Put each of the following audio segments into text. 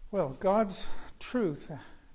Well, God's truth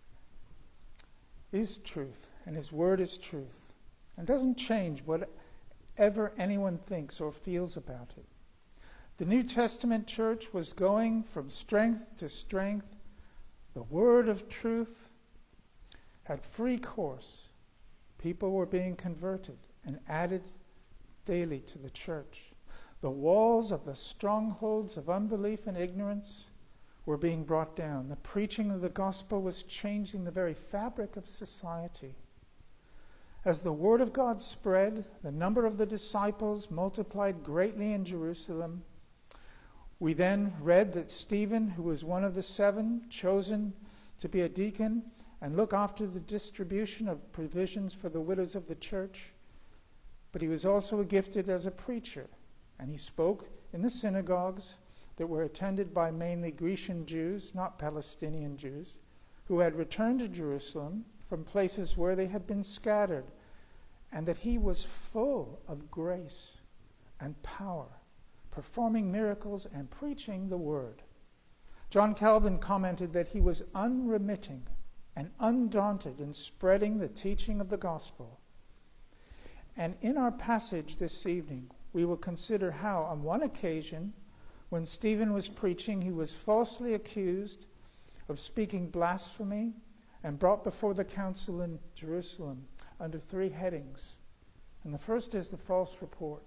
is truth, and His Word is truth, and doesn't change whatever anyone thinks or feels about it. The New Testament church was going from strength to strength. The Word of truth had free course. People were being converted and added daily to the church. The walls of the strongholds of unbelief and ignorance were being brought down. The preaching of the gospel was changing the very fabric of society. As the word of God spread, the number of the disciples multiplied greatly in Jerusalem. We then read that Stephen, who was one of the 7 chosen to be a deacon and look after the distribution of provisions for the widows of the church, but he was also gifted as a preacher, and he spoke in the synagogues that were attended by mainly Grecian Jews, not Palestinian Jews, who had returned to Jerusalem from places where they had been scattered, and that he was full of grace and power, performing miracles and preaching the word. John Calvin commented that he was unremitting and undaunted in spreading the teaching of the gospel. And in our passage this evening, we will consider how, on one occasion, when Stephen was preaching, he was falsely accused of speaking blasphemy and brought before the council in Jerusalem under 3 headings. And the first is the false report.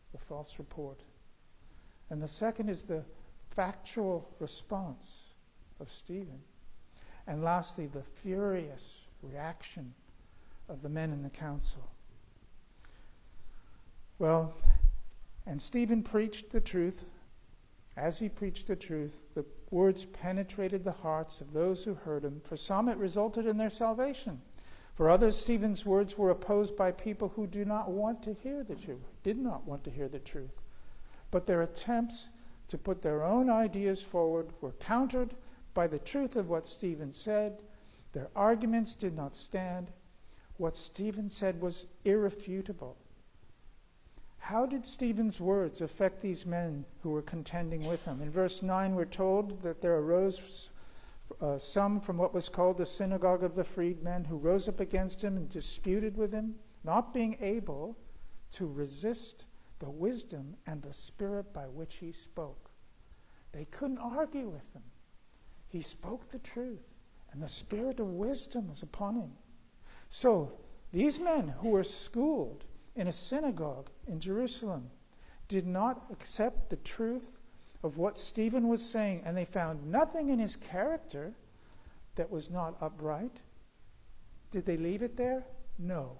And the second is the factual response of Stephen. And lastly, the furious reaction of the men in the council. Well, and Stephen preached the truth. As he preached the truth, the words penetrated the hearts of those who heard him. For some, it resulted in their salvation. For others, Stephen's words were opposed by people who did not want to hear the truth. But their attempts to put their own ideas forward were countered by the truth of what Stephen said. Their arguments did not stand. What Stephen said was irrefutable. How did Stephen's words affect these men who were contending with him? In verse 9, we're told that there arose some from what was called the synagogue of the freedmen who rose up against him and disputed with him, not being able to resist the wisdom and the spirit by which he spoke. They couldn't argue with him. He spoke the truth, and the spirit of wisdom was upon him. So these men who were schooled in a synagogue in Jerusalem did not accept the truth of what Stephen was saying, and they found nothing in his character that was not upright. Did they leave it there? No.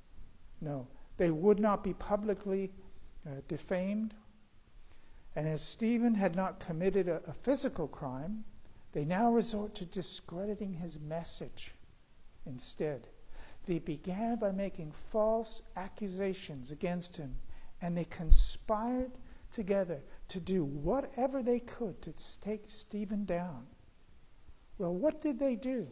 They would not be publicly defamed. And as Stephen had not committed a physical crime, they now resort to discrediting his message instead. They began by making false accusations against him, and they conspired together to do whatever they could to take Stephen down. Well, what did they do?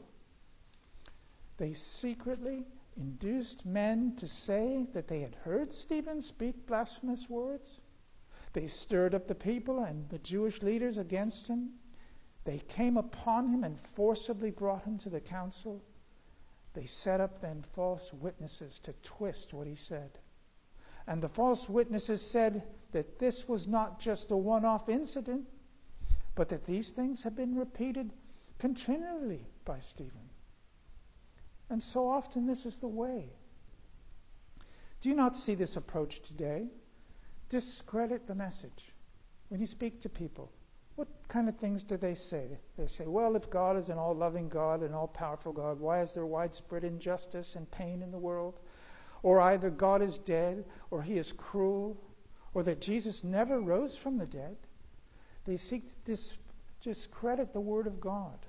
They secretly induced men to say that they had heard Stephen speak blasphemous words. They stirred up the people and the Jewish leaders against him. They came upon him and forcibly brought him to the council. They set up then false witnesses to twist what he said. And the false witnesses said that this was not just a one-off incident, but that these things have been repeated continually by Stephen. And so often this is the way. Do you not see this approach today? Discredit the message. When you speak to people, what kind of things do they say? They say, well, if God is an all-loving God, an all-powerful God, why is there widespread injustice and pain in the world? Or either God is dead, or he is cruel, or that Jesus never rose from the dead. They seek to discredit the Word of God.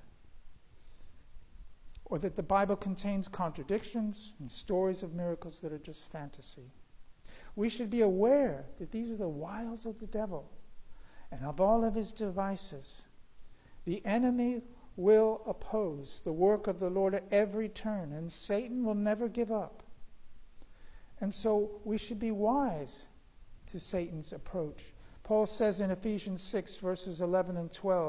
Or that the Bible contains contradictions and stories of miracles that are just fantasy. We should be aware that these are the wiles of the devil. And of all of his devices, the enemy will oppose the work of the Lord at every turn, and Satan will never give up. And so we should be wise to Satan's approach. Paul says in Ephesians 6, verses 11 and 12,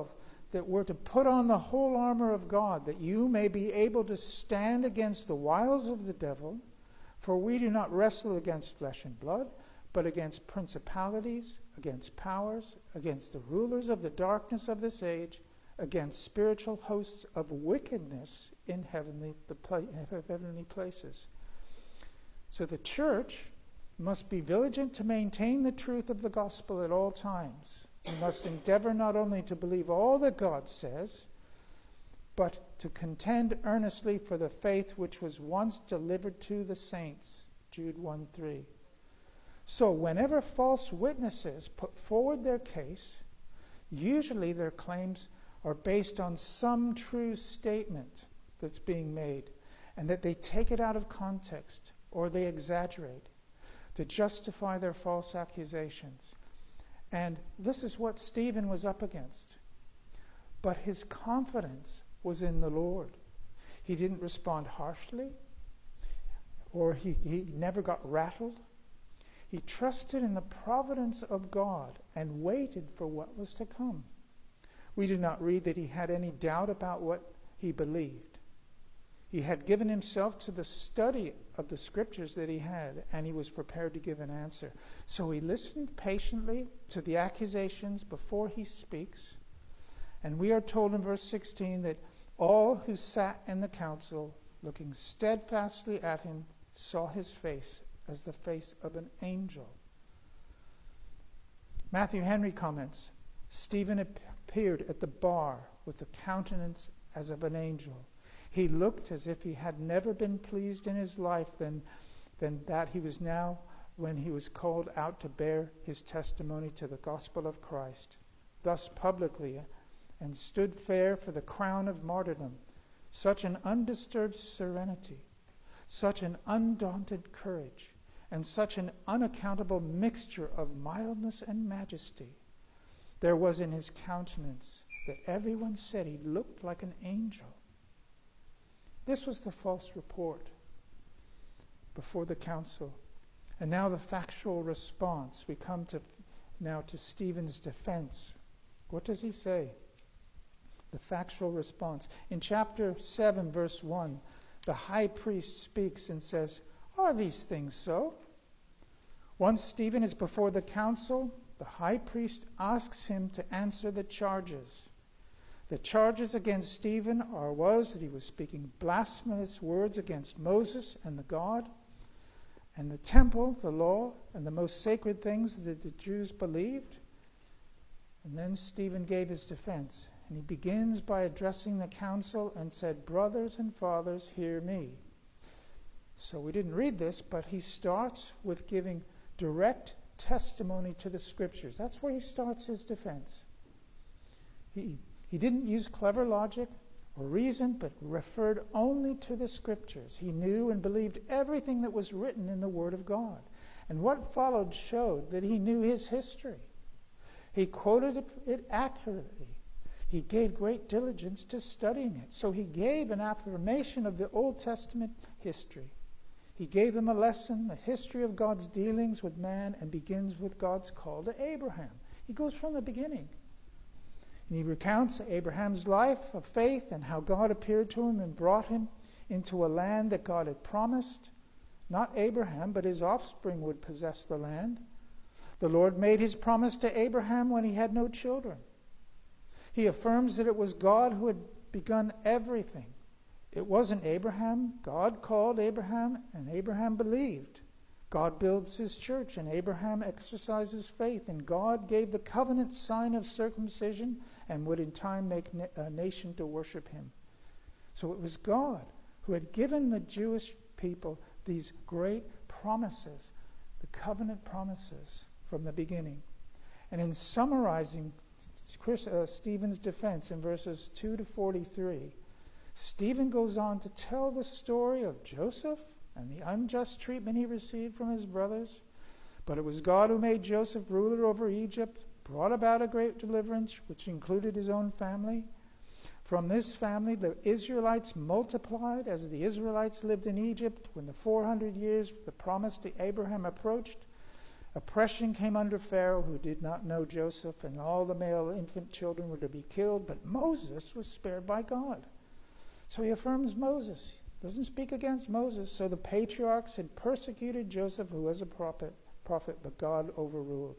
that we're to put on the whole armor of God, that you may be able to stand against the wiles of the devil. For we do not wrestle against flesh and blood, but against principalities, against powers, against the rulers of the darkness of this age, against spiritual hosts of wickedness in heavenly places. So the church must be vigilant to maintain the truth of the gospel at all times. We must endeavor not only to believe all that God says, but to contend earnestly for the faith which was once delivered to the saints. Jude 1:3. So whenever false witnesses put forward their case, usually their claims are based on some true statement that's being made, and that they take it out of context or they exaggerate to justify their false accusations. And this is what Stephen was up against. But his confidence was in the Lord. He didn't respond harshly, or he never got rattled. He trusted in the providence of God and waited for what was to come. We do not read that he had any doubt about what he believed. He had given himself to the study of the scriptures that he had, and he was prepared to give an answer. So he listened patiently to the accusations before he speaks. And we are told in verse 16 that all who sat in the council, looking steadfastly at him, saw his face as the face of an angel. Matthew Henry comments, Stephen appeared at the bar with the countenance as of an angel. He looked as if he had never been pleased in his life than that he was now when he was called out to bear his testimony to the gospel of Christ, thus publicly, and stood fair for the crown of martyrdom. Such an undisturbed serenity, such an undaunted courage, and such an unaccountable mixture of mildness and majesty there was in his countenance that everyone said he looked like an angel. This was the false report before the council. And now the factual response. We come now to Stephen's defense. What does he say? The factual response. In chapter 7, verse 1, the high priest speaks and says, "Are these things so?" Once Stephen is before the council, the high priest asks him to answer the charges. The charges against Stephen was that he was speaking blasphemous words against Moses and the God, and the temple, the law, and the most sacred things that the Jews believed. And then Stephen gave his defense. And he begins by addressing the council and said, "Brothers and fathers, hear me." So we didn't read this, but he starts with giving direct testimony to the scriptures. That's where he starts his defense. He didn't use clever logic or reason, but referred only to the scriptures. He knew and believed everything that was written in the Word of God. And what followed showed that he knew his history. He quoted it accurately. He gave great diligence to studying it. So he gave an affirmation of the Old Testament history. He gave them a lesson, the history of God's dealings with man, and begins with God's call to Abraham. He goes from the beginning. And he recounts Abraham's life of faith and how God appeared to him and brought him into a land that God had promised. Not Abraham, but his offspring would possess the land. The Lord made his promise to Abraham when he had no children. He affirms that it was God who had begun everything. It wasn't Abraham. God called Abraham, and Abraham believed. God builds his church, and Abraham exercises faith, and God gave the covenant sign of circumcision and would in time make a nation to worship him. So it was God who had given the Jewish people these great promises, the covenant promises from the beginning. And in summarizing Stephen's defense in verses 2 to 43, Stephen goes on to tell the story of Joseph and the unjust treatment he received from his brothers. But it was God who made Joseph ruler over Egypt, brought about a great deliverance, which included his own family. From this family, the Israelites multiplied as the Israelites lived in Egypt. When the 400 years, the promise to Abraham approached, Oppression came under Pharaoh, who did not know Joseph, and all the male infant children were to be killed, but Moses was spared by God. So he affirms Moses. Doesn't speak against Moses. So the patriarchs had persecuted Joseph, who was a prophet, but God overruled.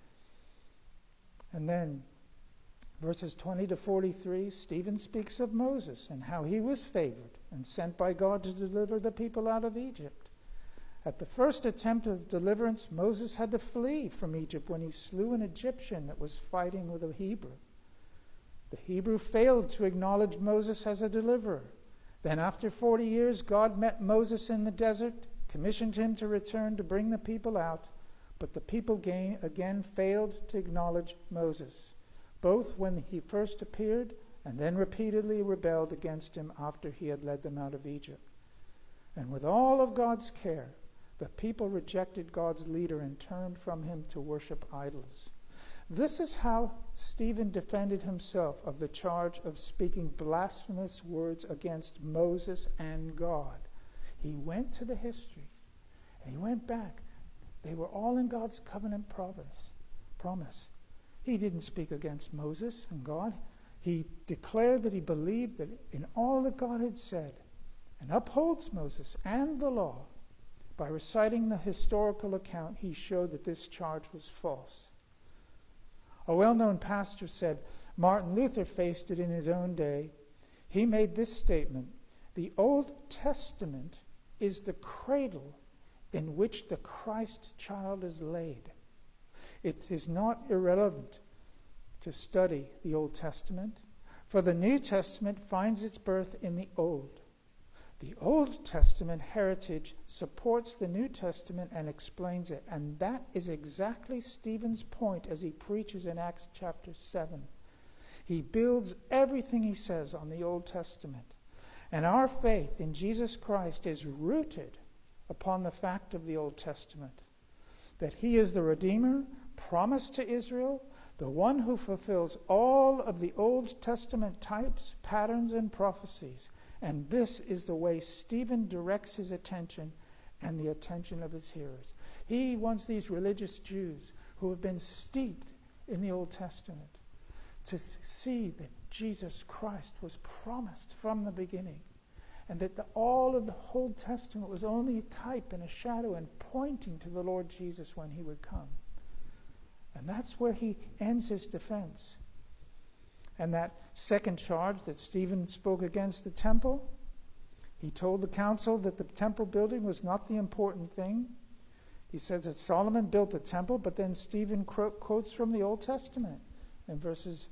And then, verses 20 to 43, Stephen speaks of Moses and how he was favored and sent by God to deliver the people out of Egypt. At the first attempt of deliverance, Moses had to flee from Egypt when he slew an Egyptian that was fighting with a Hebrew. The Hebrew failed to acknowledge Moses as a deliverer. Then after 40 years, God met Moses in the desert, commissioned him to return to bring the people out, but the people again failed to acknowledge Moses, both when he first appeared and then repeatedly rebelled against him after he had led them out of Egypt. And with all of God's care, the people rejected God's leader and turned from him to worship idols. This is how Stephen defended himself of the charge of speaking blasphemous words against Moses and God. He went to the history, and he went back. They were all in God's covenant promise. He didn't speak against Moses and God. He declared that he believed that in all that God had said, and upholds Moses and the law. By reciting the historical account, he showed that this charge was false. A well-known pastor said, Martin Luther faced it in his own day. He made this statement: the Old Testament is the cradle in which the Christ child is laid. It is not irrelevant to study the Old Testament, for the New Testament finds its birth in the Old. The Old Testament heritage supports the New Testament and explains it, and that is exactly Stephen's point as he preaches in Acts chapter 7. He builds everything he says on the Old Testament, and our faith in Jesus Christ is rooted upon the fact of the Old Testament, that he is the Redeemer promised to Israel, the one who fulfills all of the Old Testament types, patterns, and prophecies. And this is the way Stephen directs his attention and the attention of his hearers. He wants these religious Jews who have been steeped in the Old Testament to see that Jesus Christ was promised from the beginning, and that all of the Old Testament was only a type and a shadow and pointing to the Lord Jesus when he would come. And that's where he ends his defense. And that second charge that Stephen spoke against the temple, he told the council that the temple building was not the important thing. He says that Solomon built the temple, but then Stephen quotes from the Old Testament in verses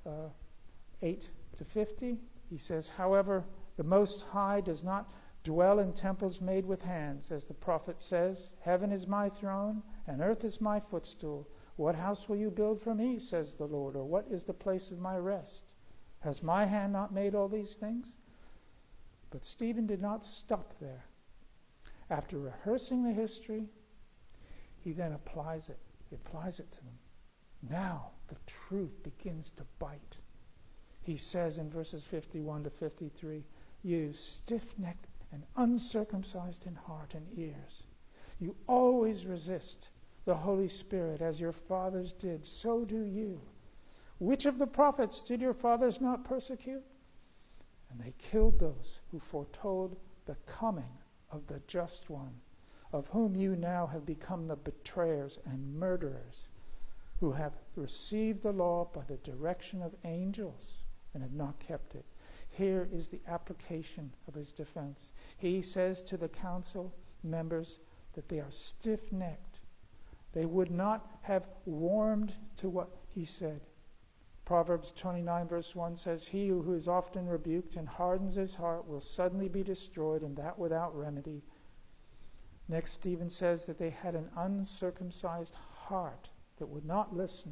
8 to 50. He says, however, the Most High does not dwell in temples made with hands, as the prophet says, heaven is my throne and earth is my footstool. What house will you build for me, says the Lord, or what is the place of my rest? Has my hand not made all these things? But Stephen did not stop there. After rehearsing the history, he then applies it. He applies it to them. Now the truth begins to bite. He says in verses 51 to 53, you stiff-necked and uncircumcised in heart and ears, you always resist the Holy Spirit as your fathers did, so do you. Which of the prophets did your fathers not persecute? And they killed those who foretold the coming of the just one, of whom you now have become the betrayers and murderers, who have received the law by the direction of angels and have not kept it. Here is the application of his defense. He says to the council members that they are stiff-necked. They would not have warmed to what he said. Proverbs 29 verse 1 says, he who is often rebuked and hardens his heart will suddenly be destroyed, and that without remedy. Next, Stephen says that they had an uncircumcised heart that would not listen.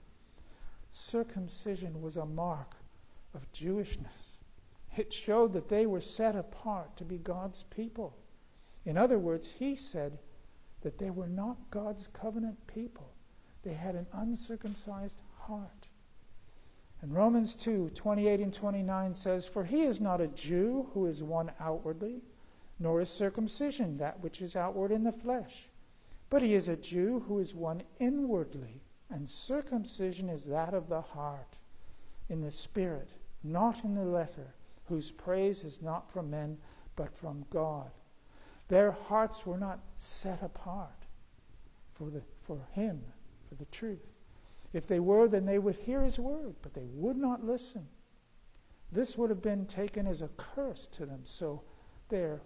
Circumcision was a mark of Jewishness. It showed that they were set apart to be God's people. In other words, he said that they were not God's covenant people. They had an uncircumcised heart. And Romans 2:28 and 29 says, for he is not a Jew who is one outwardly, nor is circumcision that which is outward in the flesh, But he is a Jew who is one inwardly, and circumcision is that of the heart, in the spirit, not in the letter, whose praise is not from men, but from God. Their hearts were not set apart for him, for the truth. If they were, then they would hear his word, but they would not listen. This would have been taken as a curse to them, so they're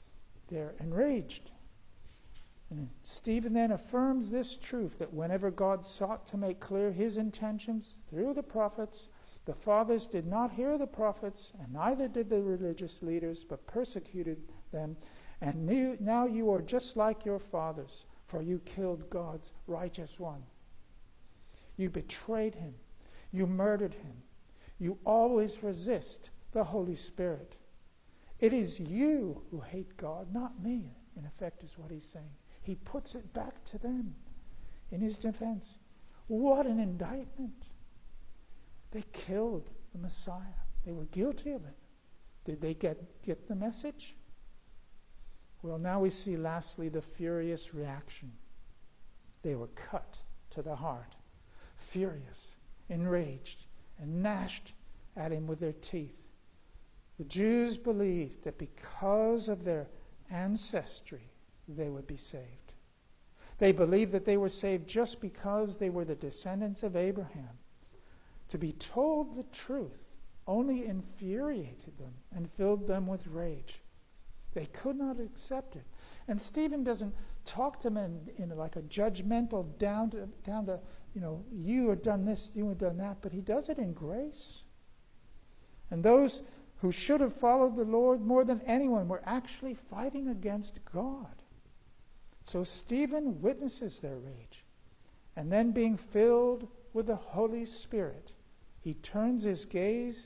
enraged. And Stephen then affirms this truth, that whenever God sought to make clear his intentions through the prophets, the fathers did not hear the prophets, and neither did the religious leaders, but persecuted them. And now you are just like your fathers, for you killed God's righteous one. You betrayed him. You murdered him. You always resist the Holy Spirit. It is you who hate God, not me, in effect, is what he's saying. He puts it back to them in his defense. What an indictment. They killed the Messiah. They were guilty of it. Did they get the message? Well, now we see lastly the furious reaction. They were cut to the heart, furious, enraged, and gnashed at him with their teeth. The Jews believed that because of their ancestry, they would be saved. They believed that they were saved just because they were the descendants of Abraham. To be told the truth only infuriated them and filled them with rage. They could not accept it. And Stephen doesn't talk to them in like a judgmental down to you have done this, you have done that, but he does it in grace. And those who should have followed the Lord more than anyone were actually fighting against God. So Stephen witnesses their rage. And then being filled with the Holy Spirit, he turns his gaze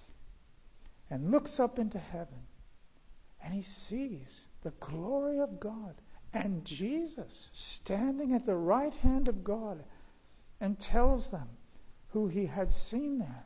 and looks up into heaven. And he sees the glory of God and Jesus standing at the right hand of God, and tells them who he had seen there.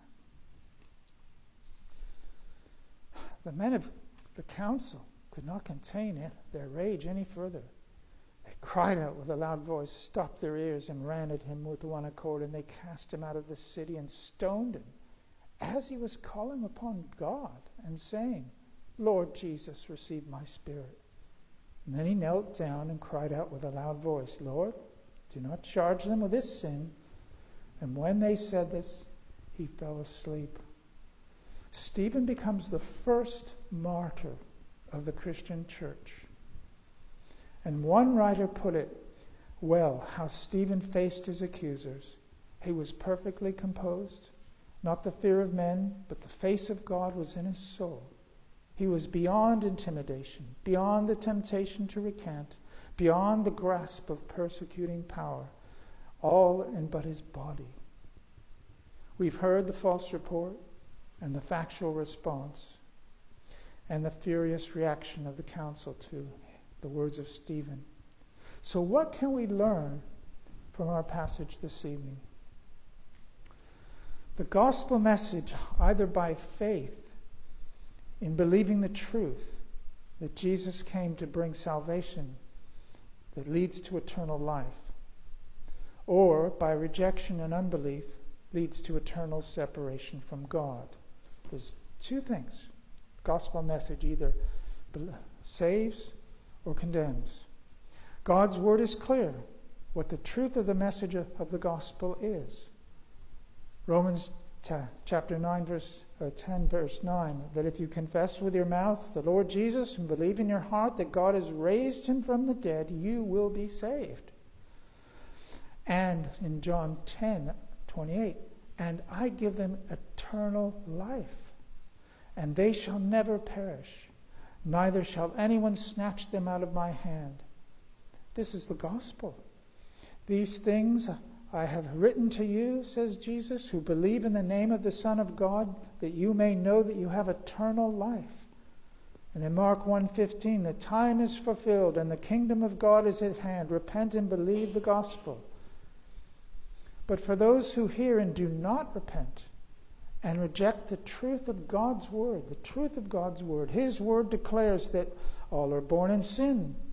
The men of the council could not contain their rage any further. They cried out with a loud voice, stopped their ears, and ran at him with one accord, and they cast him out of the city and stoned him, as he was calling upon God and saying, Lord Jesus, receive my spirit. And then he knelt down and cried out with a loud voice, Lord, do not charge them with this sin. And when they said this, he fell asleep. Stephen becomes the first martyr of the Christian church. And one writer put it well, how Stephen faced his accusers. He was perfectly composed. Not the fear of men, but the face of God was in his soul. He was beyond intimidation, beyond the temptation to recant, beyond the grasp of persecuting power, all in but his body. We've heard the false report and the factual response and the furious reaction of the council to the words of Stephen. So what can we learn from our passage this evening? The gospel message, either by faith in believing the truth that Jesus came to bring salvation that leads to eternal life, or by rejection and unbelief leads to eternal separation from God. There's two things. Gospel message either saves or condemns. God's word is clear what the truth of the message of the gospel is. Romans chapter 9, verse 10, verse 9, that if you confess with your mouth the Lord Jesus and believe in your heart that God has raised him from the dead, you will be saved. And in John 10:28, and I give them eternal life, and they shall never perish, neither shall anyone snatch them out of my hand. This is the gospel. These things I have written to you, says Jesus, who believe in the name of the Son of God, that you may know that you have eternal life. And in Mark 1:15, the time is fulfilled and the kingdom of God is at hand. Repent and believe the gospel. But for those who hear and do not repent and reject the truth of God's word, his word declares that all are born in sin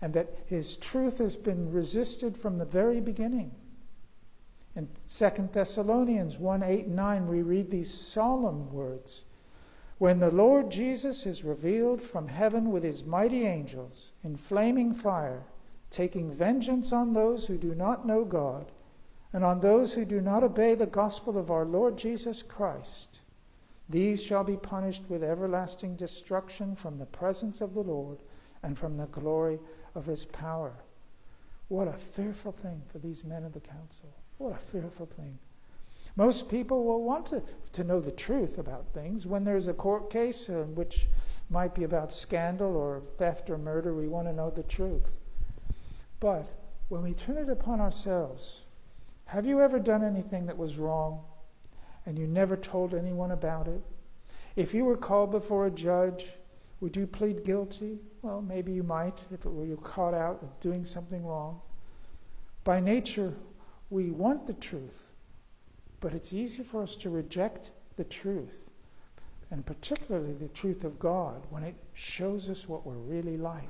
and that his truth has been resisted from the very beginning. In 2 Thessalonians 1, 8 and 9, we read these solemn words. When the Lord Jesus is revealed from heaven with his mighty angels in flaming fire, taking vengeance on those who do not know God, and on those who do not obey the gospel of our Lord Jesus Christ, these shall be punished with everlasting destruction from the presence of the Lord and from the glory of his power. What a fearful thing for these men of the council. What a fearful thing. Most people will want to know the truth about things. When there's a court case which might be about scandal or theft or murder, we want to know the truth. But when we turn it upon ourselves, have you ever done anything that was wrong and you never told anyone about it? If you were called before a judge, would you plead guilty? Well, maybe you might if it were you caught out doing something wrong. By nature, we want the truth, but it's easy for us to reject the truth, and particularly the truth of God, when it shows us what we're really like.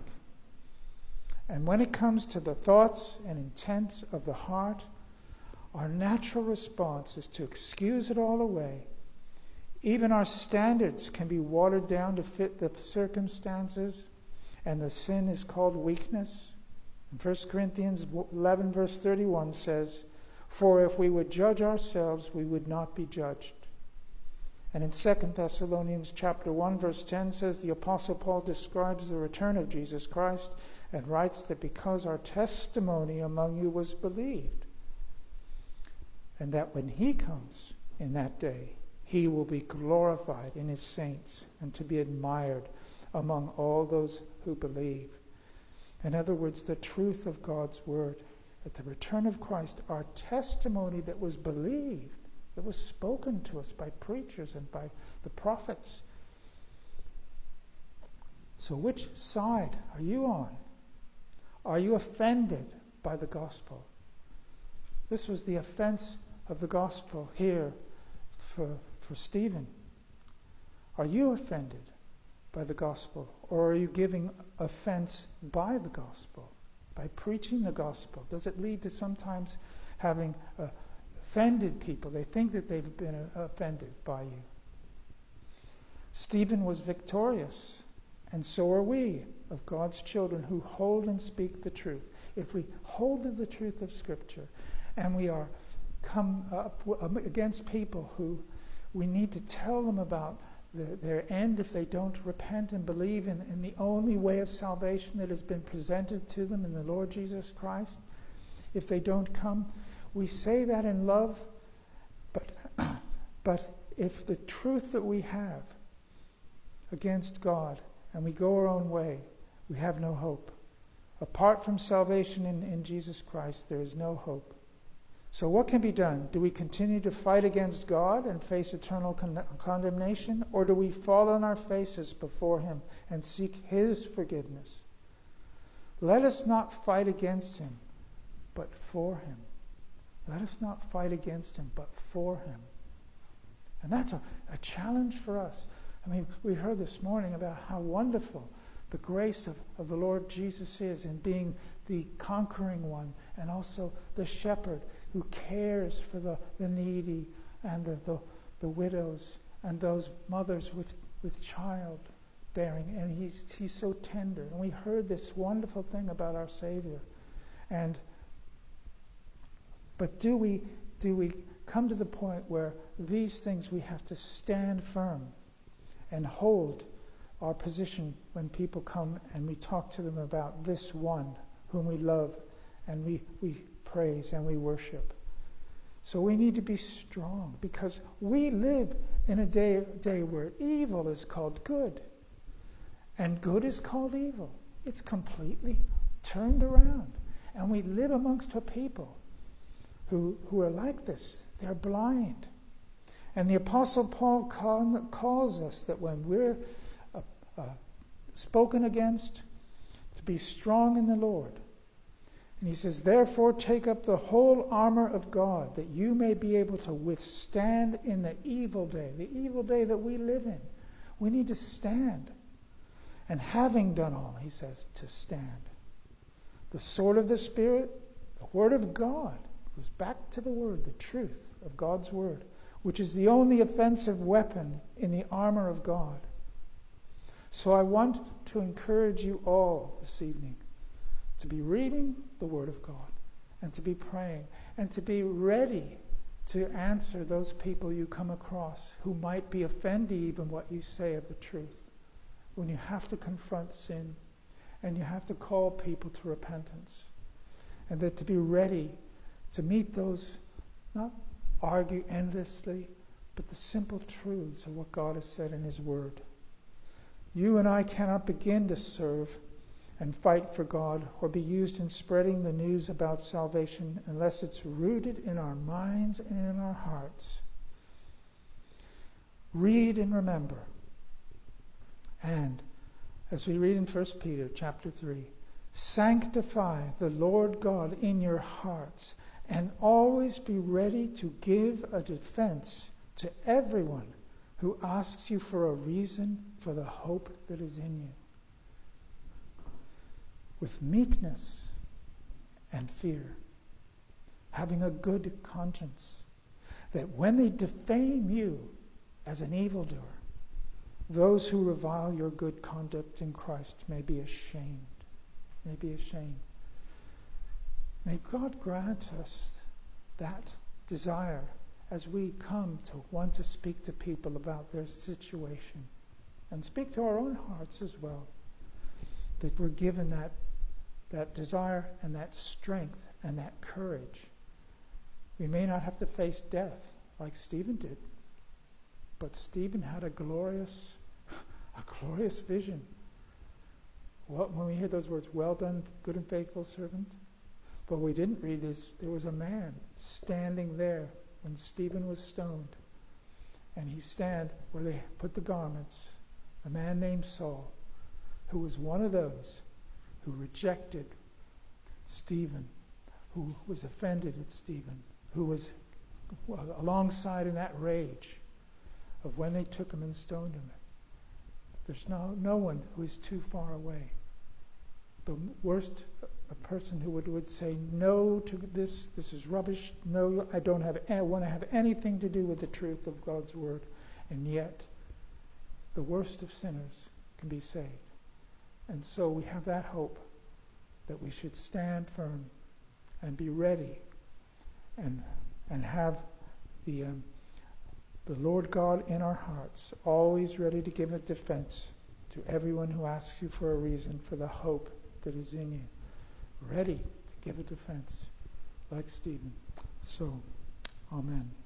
And when it comes to the thoughts and intents of the heart, our natural response is to excuse it all away. Even our standards can be watered down to fit the circumstances, and the sin is called weakness. 1 Corinthians 11 verse 31 says, "For if we would judge ourselves, we would not be judged." And in 2 Thessalonians chapter 1 verse 10 says, the Apostle Paul describes the return of Jesus Christ and writes that because our testimony among you was believed, and that when he comes in that day, he will be glorified in his saints and to be admired among all those who believe. In other words, the truth of God's word. At the return of Christ, our testimony that was believed, that was spoken to us by preachers and by the prophets. So which side are you on? Are you offended by the gospel? This was the offense of the gospel here for Stephen. Are you offended by the gospel, or are you giving offense by the gospel, by preaching the gospel? Does it lead to sometimes having offended people? They think that they've been offended by you. Stephen was victorious, and so are we, of God's children who hold and speak the truth. If we hold to the truth of Scripture, and we are come up against people who we need to tell them about their end if they don't repent and believe in the only way of salvation that has been presented to them in the Lord Jesus Christ, if they don't come, we say that in love, but if the truth that we have against God and we go our own way, we have no hope. Apart from salvation in Jesus Christ, there is no hope. So what can be done? Do we continue to fight against God and face eternal condemnation? Or do we fall on our faces before him and seek his forgiveness? Let us not fight against him, but for him. Let us not fight against him, but for him. And that's a challenge for us. I mean, we heard this morning about how wonderful the grace of the Lord Jesus is in being the conquering one and also the shepherd who cares for the needy and the widows and those mothers with childbearing. And he's so tender. And we heard this wonderful thing about our Savior. But do we come to the point where these things we have to stand firm and hold our position when people come and we talk to them about this one whom we love and we praise and we worship? So we need to be strong because we live in a day where evil is called good and good is called evil. It's completely turned around. And we live amongst a people who are like this. They're blind. And the Apostle Paul calls us that when we're spoken against, to be strong in the Lord. And he says, therefore take up the whole armor of God, that you may be able to withstand in the evil day that we live in. We need to stand. And having done all, he says, to stand. The sword of the Spirit, the Word of God, goes back to the Word, the truth of God's Word, which is the only offensive weapon in the armor of God. So I want to encourage you all this evening to be reading the Word of God and to be praying and to be ready to answer those people you come across who might be offended even what you say of the truth. When you have to confront sin and you have to call people to repentance. And that to be ready to meet those, not argue endlessly, but the simple truths of what God has said in His Word. You and I cannot begin to serve and fight for God or be used in spreading the news about salvation unless it's rooted in our minds and in our hearts. Read and remember. And as we read in 1 Peter chapter 3, sanctify the Lord God in your hearts and always be ready to give a defense to everyone who asks you for a reason for the hope that is in you, with meekness and fear, having a good conscience, that when they defame you as an evildoer, those who revile your good conduct in Christ may be ashamed. May be ashamed. May God grant us that desire as we come to want to speak to people about their situation and speak to our own hearts as well, that we're given that desire and that strength and that courage. We may not have to face death like Stephen did, but Stephen had a glorious vision. Well, when we hear those words, well done, good and faithful servant, what we didn't read is there was a man standing there when Stephen was stoned. And he stand where they put the garments, a man named Saul, who was one of those who rejected Stephen, who was offended at Stephen, who was alongside in that rage of when they took him and stoned him. There's no one who is too far away. The worst, a person who would say no to this is rubbish, no, I don't want to have anything to do with the truth of God's Word. And yet, the worst of sinners can be saved. And so we have that hope that we should stand firm and be ready and have the Lord God in our hearts, always ready to give a defense to everyone who asks you for a reason for the hope that is in you. Ready to give a defense like Stephen. So, amen.